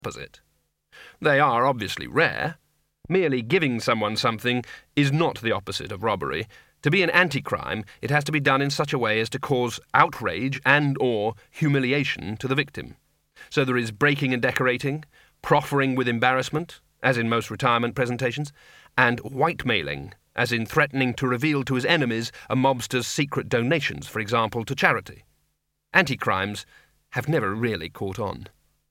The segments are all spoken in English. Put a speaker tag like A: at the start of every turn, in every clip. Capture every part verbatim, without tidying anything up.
A: opposite. They are obviously rare. Merely giving someone something is not the opposite of robbery. To be an anti-crime, it has to be done in such a way as to cause outrage and or humiliation to the victim. So there is breaking and decorating, proffering with embarrassment, as in most retirement presentations, and whitemailing, as in threatening to reveal to his enemies a mobster's secret donations, for example, to charity. Anti-crimes have never really caught on.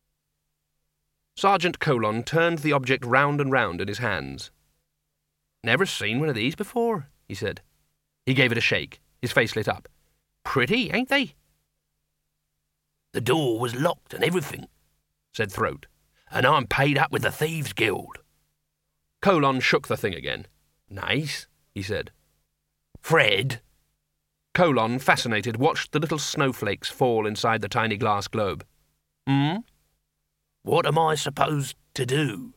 A: Sergeant Colon turned the object round and round in his hands. "Never seen one of these before," he said. He gave it a shake. His face lit up. "Pretty, ain't they?"
B: "The door was locked and everything," said Throat, "and I'm paid up with the Thieves' Guild."
A: Colon shook the thing again. "Nice," he said.
B: "Fred."
A: Colon, fascinated, watched the little snowflakes fall inside the tiny glass globe. "Hmm?"
B: "What am I supposed to do?"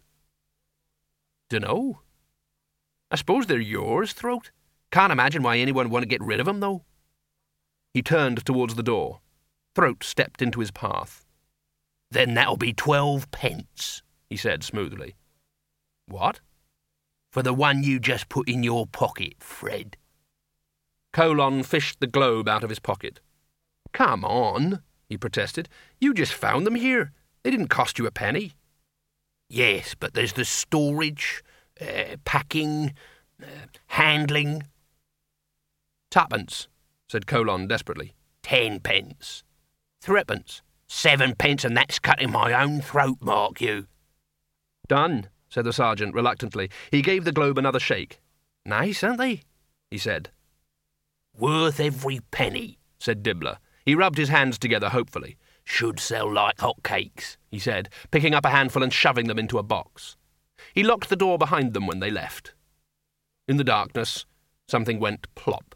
A: "Dunno. I suppose they're yours, Throat. Can't imagine why anyone would want to get rid of 'em, though." He turned towards the door. Throat stepped into his path.
B: "Then that'll be twelve pence," he said smoothly.
A: "What?"
B: "For the one you just put in your pocket, Fred."
A: Colon fished the globe out of his pocket. "Come on," he protested. "You just found them here. They didn't cost you a penny."
B: "Yes, but there's the storage, uh, packing, uh, handling."
A: "Twopence," said Colon desperately.
B: "Ten pence."
A: "Threepence."
B: "Seven pence, and that's cutting my own throat, mark you."
A: "Done," said the sergeant reluctantly. He gave the globe another shake. "Nice, aren't they?" he said.
B: "Worth every penny,"
A: said Dibbler. He rubbed his hands together hopefully.
B: "Should sell like hot cakes,"
A: he said, picking up a handful and shoving them into a box. He locked the door behind them when they left. In the darkness, something went plop.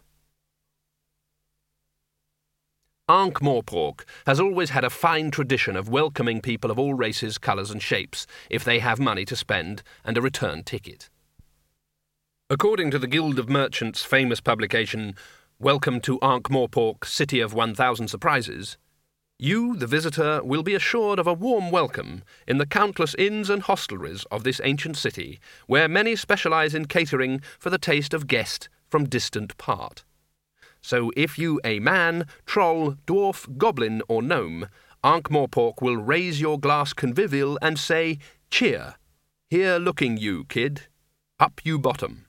A: Ankh-Morpork has always had a fine tradition of welcoming people of all races, colours and shapes, if they have money to spend and a return ticket. According to the Guild of Merchants' famous publication, Welcome to Ankh-Morpork, City of One Thousand Surprises, you, the visitor, will be assured of a warm welcome in the countless inns and hostelries of this ancient city, where many specialise in catering for the taste of guest from distant part. So if you a man, troll, dwarf, goblin or gnome, Ankh-Morpork will raise your glass convivial and say, "Cheer! Here looking you, kid. Up you bottom."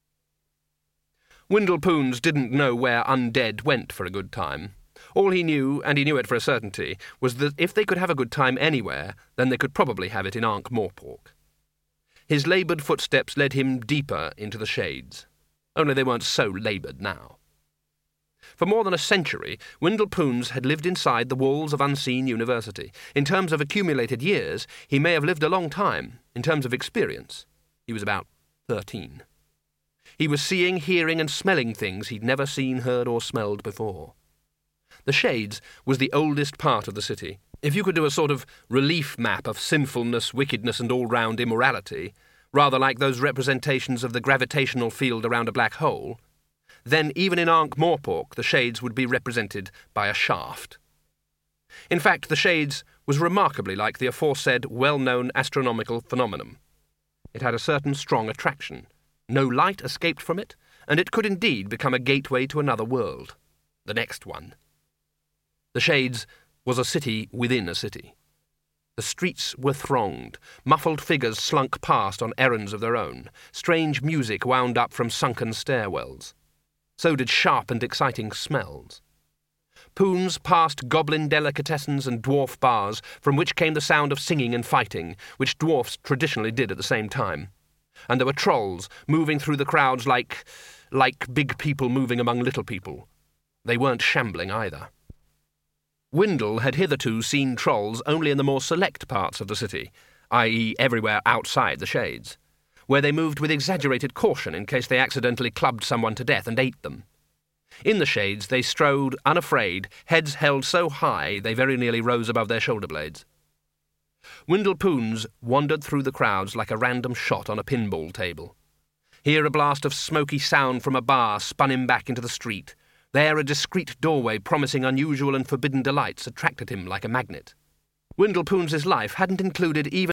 A: Windle Poons didn't know where undead went for a good time. All he knew, and he knew it for a certainty, was that if they could have a good time anywhere, then they could probably have it in Ankh-Morpork. His laboured footsteps led him deeper into the shades. Only they weren't so laboured now. For more than a century, Windle Poons had lived inside the walls of Unseen University. In terms of accumulated years, he may have lived a long time. In terms of experience, he was about thirteen. He was seeing, hearing and smelling things he'd never seen, heard or smelled before. The Shades was the oldest part of the city. If you could do a sort of relief map of sinfulness, wickedness and all-round immorality, rather like those representations of the gravitational field around a black hole, then even in Ankh-Morpork the Shades would be represented by a shaft. In fact, the Shades was remarkably like the aforesaid well-known astronomical phenomenon. It had a certain strong attraction. No light escaped from it, and it could indeed become a gateway to another world, the next one. The Shades was a city within a city. The streets were thronged. Muffled figures slunk past on errands of their own. Strange music wound up from sunken stairwells. So did sharp and exciting smells. Poons passed goblin delicatessens and dwarf bars, from which came the sound of singing and fighting, which dwarfs traditionally did at the same time. And there were trolls moving through the crowds like... like big people moving among little people. They weren't shambling either. Windle had hitherto seen trolls only in the more select parts of the city, that is everywhere outside the Shades, where they moved with exaggerated caution in case they accidentally clubbed someone to death and ate them. In the Shades they strode unafraid, heads held so high they very nearly rose above their shoulder blades. Windle Poons wandered through the crowds like a random shot on a pinball table. Here a blast of smoky sound from a bar spun him back into the street. There a discreet doorway promising unusual and forbidden delights attracted him like a magnet. Windle Poons's life hadn't included even